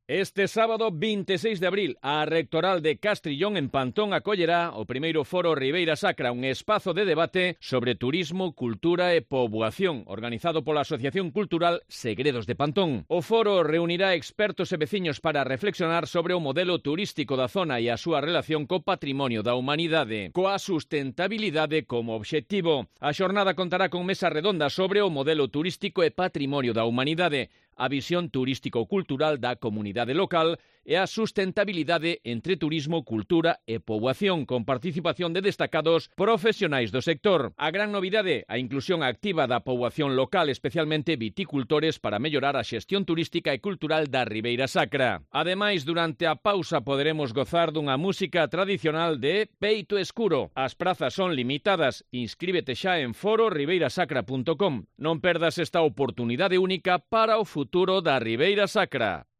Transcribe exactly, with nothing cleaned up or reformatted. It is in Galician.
Este sábado vinte e seis de abril, a Rectoral de Castrillón en Pantón acollerá o primeiro foro Ribeira Sacra, un espazo de debate sobre turismo, cultura e poboación, organizado pola Asociación Cultural Segredos de Pantón. O foro reunirá expertos e veciños para reflexionar sobre o modelo turístico da zona e a súa relación co patrimonio da humanidade, coa sustentabilidade como obxectivo. A xornada contará con mesa redonda sobre o modelo turístico e patrimonio da humanidade, a visión turístico-cultural da comunidade local e a sustentabilidade entre turismo, cultura e poboación, con participación de destacados profesionais do sector. A gran novidade, a inclusión activa da poboación local, especialmente viticultores, para mellorar a xestión turística e cultural da Ribeira Sacra. Ademais, durante a pausa poderemos gozar dunha música tradicional de Peito Escuro. As prazas son limitadas. Inscríbete xa en foro ribeira sacra punto com. Non perdas esta oportunidade única para o futuro da Ribeira Sacra.